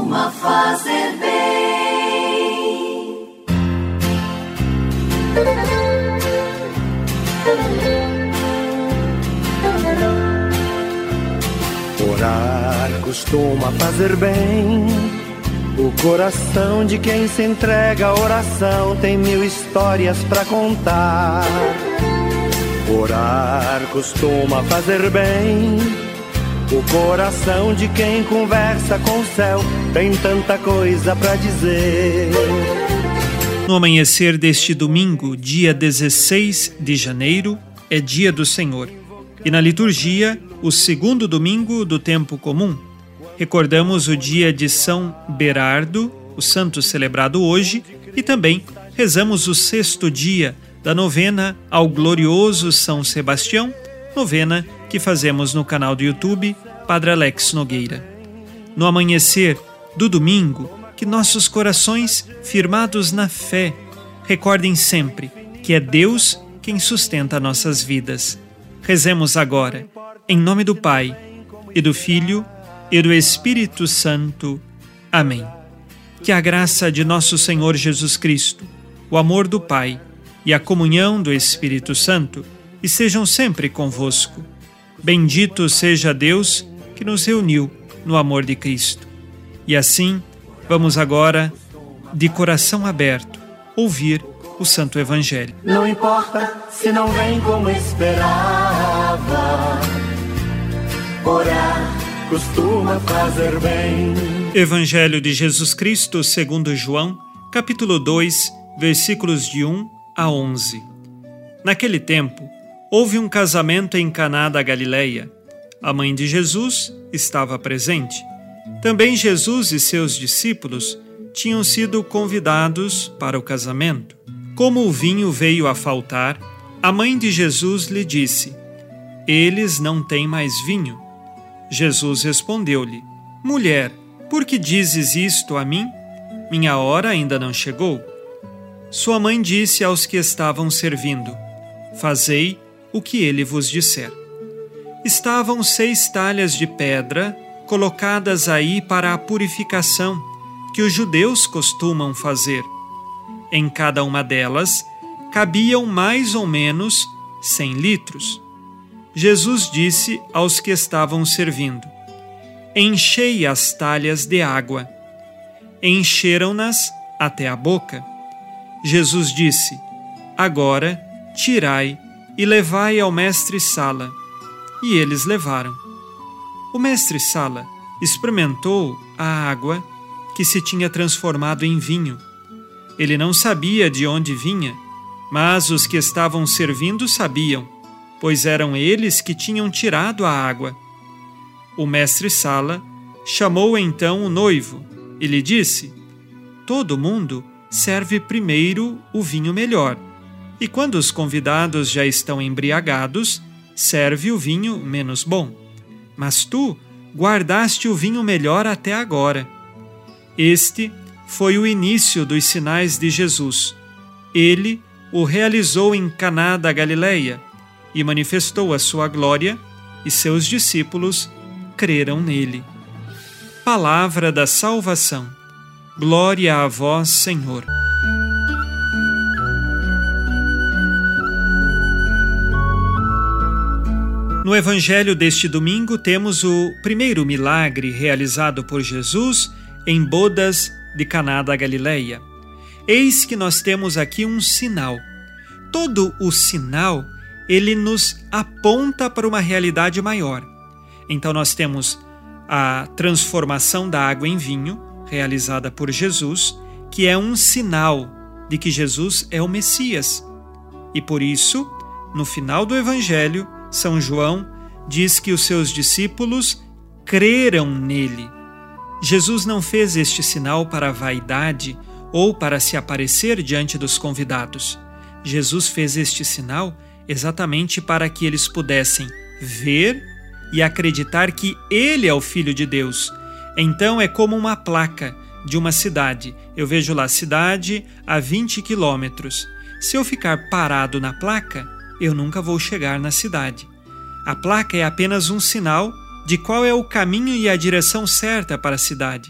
costuma fazer bem. Orar costuma fazer bem. O coração de quem se entrega à oração tem 1000 histórias pra contar. Orar costuma fazer bem. O coração de quem conversa com o céu tem tanta coisa pra dizer. No amanhecer deste domingo, dia 16 de janeiro, é dia do Senhor. E na liturgia, o segundo domingo do tempo comum, recordamos o dia de São Berardo, o santo celebrado hoje, e também rezamos o 6º dia da novena ao glorioso São Sebastião, novena que fazemos no canal do YouTube Padre Alex Nogueira. No amanhecer do domingo, que nossos corações, firmados na fé, recordem sempre que é Deus quem sustenta nossas vidas. Rezemos agora, em nome do Pai, e do Filho, e do Espírito Santo. Amém. Que a graça de nosso Senhor Jesus Cristo, o amor do Pai e a comunhão do Espírito Santo estejam sempre convosco. Bendito seja Deus que nos reuniu no amor de Cristo. E assim, vamos agora, de coração aberto, ouvir o Santo Evangelho. Não importa se não vem como esperava, orar costuma fazer bem. Evangelho de Jesus Cristo segundo João, capítulo 2, versículos de 1 a 11. Naquele tempo, houve um casamento em Caná da Galileia. A mãe de Jesus estava presente. Também Jesus e seus discípulos tinham sido convidados para o casamento. Como o vinho veio a faltar, a mãe de Jesus lhe disse: "Eles não têm mais vinho." Jesus respondeu-lhe: "Mulher, por que dizes isto a mim? Minha hora ainda não chegou." Sua mãe disse aos que estavam servindo: "Fazei o que ele vos disser." Estavam 6 talhas de pedra colocadas aí para a purificação, que os judeus costumam fazer. Em cada uma delas cabiam mais ou menos 100 litros. Jesus disse aos que estavam servindo: "Enchei as talhas de água." Encheram-nas até a boca. Jesus disse: "Agora tirai e levai ao mestre-sala." E eles levaram. O mestre-sala experimentou a água que se tinha transformado em vinho. Ele não sabia de onde vinha, mas os que estavam servindo sabiam, pois eram eles que tinham tirado a água. O mestre-sala chamou então o noivo e lhe disse: "Todo mundo serve primeiro o vinho melhor, e quando os convidados já estão embriagados, serve o vinho menos bom. Mas tu guardaste o vinho melhor até agora." Este foi o início dos sinais de Jesus. Ele o realizou em Caná da Galileia e manifestou a sua glória, e seus discípulos creram nele. Palavra da salvação. Glória a vós, Senhor. No Evangelho deste domingo temos o primeiro milagre realizado por Jesus em bodas de Caná da Galileia. Eis que nós temos aqui um sinal. Todo o sinal, ele nos aponta para uma realidade maior. Então nós temos a transformação da água em vinho, realizada por Jesus, que é um sinal de que Jesus é o Messias. E por isso, no final do Evangelho, São João diz que os seus discípulos creram nele. Jesus não fez este sinal para a vaidade ou para se aparecer diante dos convidados. Jesus fez este sinal exatamente para que eles pudessem ver e acreditar que ele é o Filho de Deus. Então é como uma placa de uma cidade. Eu vejo lá cidade a 20 quilômetros. Se eu ficar parado na placa, eu nunca vou chegar na cidade. A placa é apenas um sinal de qual é o caminho e a direção certa para a cidade.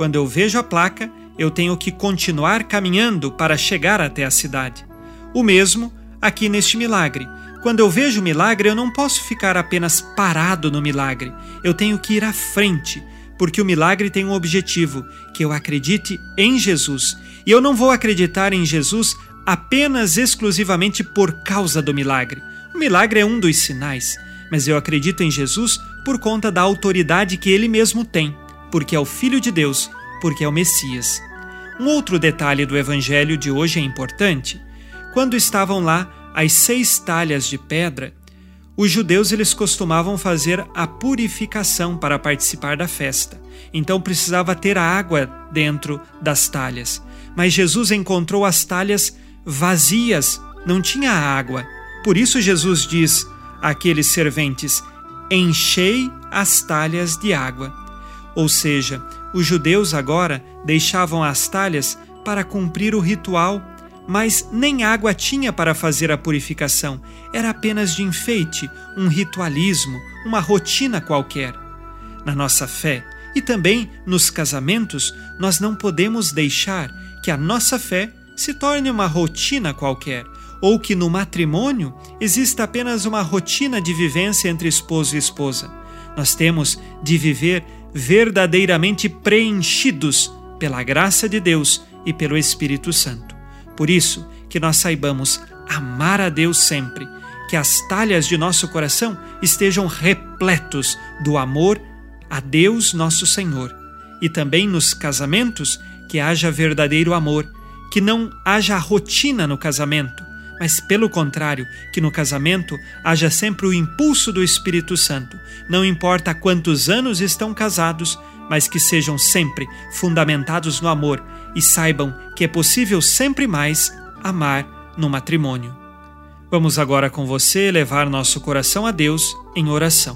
Quando eu vejo a placa, eu tenho que continuar caminhando para chegar até a cidade. O mesmo aqui neste milagre. Quando eu vejo o milagre, eu não posso ficar apenas parado no milagre. Eu tenho que ir à frente, porque o milagre tem um objetivo, que eu acredite em Jesus. E eu não vou acreditar em Jesus apenas exclusivamente por causa do milagre. O milagre é um dos sinais, mas eu acredito em Jesus por conta da autoridade que ele mesmo tem, porque é o Filho de Deus, porque é o Messias. Um outro detalhe do evangelho de hoje é importante. Quando estavam lá as 6 talhas de pedra, os judeus eles costumavam fazer a purificação para participar da festa. Então precisava ter a água dentro das talhas. Mas Jesus encontrou as talhas vazias, não tinha água. Por isso Jesus diz àqueles serventes: enchei as talhas de água. Ou seja, os judeus agora deixavam as talhas para cumprir o ritual, mas nem água tinha para fazer a purificação. Era apenas de enfeite, um ritualismo, uma rotina qualquer. Na nossa fé e também nos casamentos, nós não podemos deixar que a nossa fé se torne uma rotina qualquer, ou que no matrimônio exista apenas uma rotina de vivência entre esposo e esposa. Nós temos de viver verdadeiramente preenchidos pela graça de Deus e pelo Espírito Santo. Por isso, que nós saibamos amar a Deus sempre, que as talhas de nosso coração estejam repletos do amor a Deus nosso Senhor. E também nos casamentos, que haja verdadeiro amor, que não haja rotina no casamento, mas pelo contrário, que no casamento haja sempre o impulso do Espírito Santo. Não importa quantos anos estão casados, mas que sejam sempre fundamentados no amor e saibam que é possível sempre mais amar no matrimônio. Vamos agora com você levar nosso coração a Deus em oração.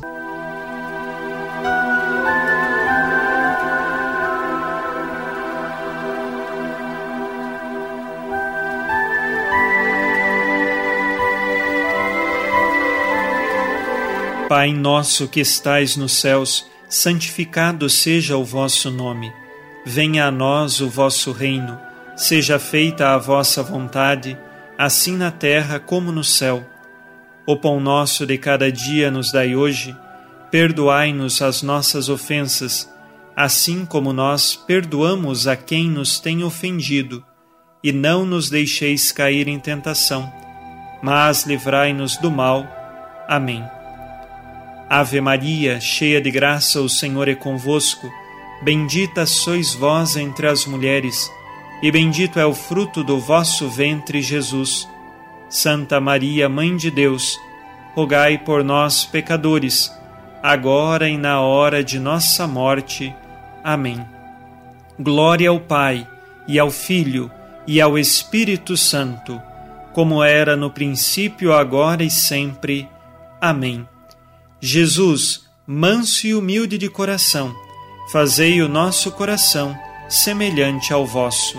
Pai nosso que estais nos céus, santificado seja o vosso nome. Venha a nós o vosso reino. Seja feita a vossa vontade, assim na terra como no céu. O pão nosso de cada dia nos dai hoje. Perdoai-nos as nossas ofensas, assim como nós perdoamos a quem nos tem ofendido. E não nos deixeis cair em tentação, mas livrai-nos do mal. Amém. Ave Maria, cheia de graça, o Senhor é convosco. Bendita sois vós entre as mulheres, e bendito é o fruto do vosso ventre, Jesus. Santa Maria, Mãe de Deus, rogai por nós, pecadores, agora e na hora de nossa morte. Amém. Glória ao Pai, e ao Filho, e ao Espírito Santo, como era no princípio, agora e sempre. Amém. Jesus, manso e humilde de coração, fazei o nosso coração semelhante ao vosso.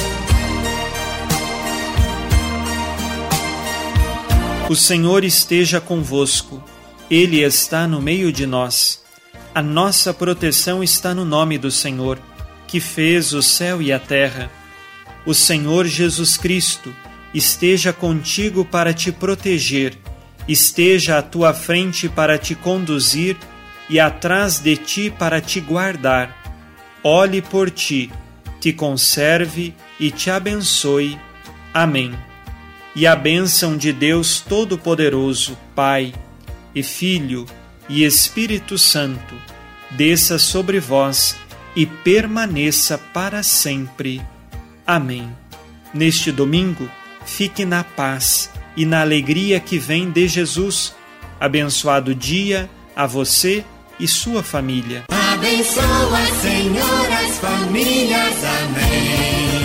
O Senhor esteja convosco, Ele está no meio de nós. A nossa proteção está no nome do Senhor, que fez o céu e a terra. O Senhor Jesus Cristo esteja contigo para te proteger, esteja à tua frente para te conduzir e atrás de ti para te guardar. Olhe por ti, te conserve e te abençoe. Amém. E a bênção de Deus Todo-Poderoso, Pai e Filho e Espírito Santo, desça sobre vós e permaneça para sempre. Amém. Neste domingo, fique na paz e na alegria que vem de Jesus. Abençoado dia a você e sua família. Abençoa, Senhor, as famílias. Amém.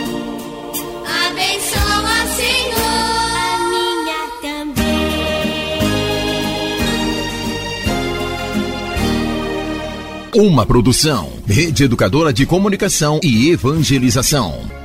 Abençoa, Senhor, a minha também. Uma produção, Rede Educadora de Comunicação e Evangelização.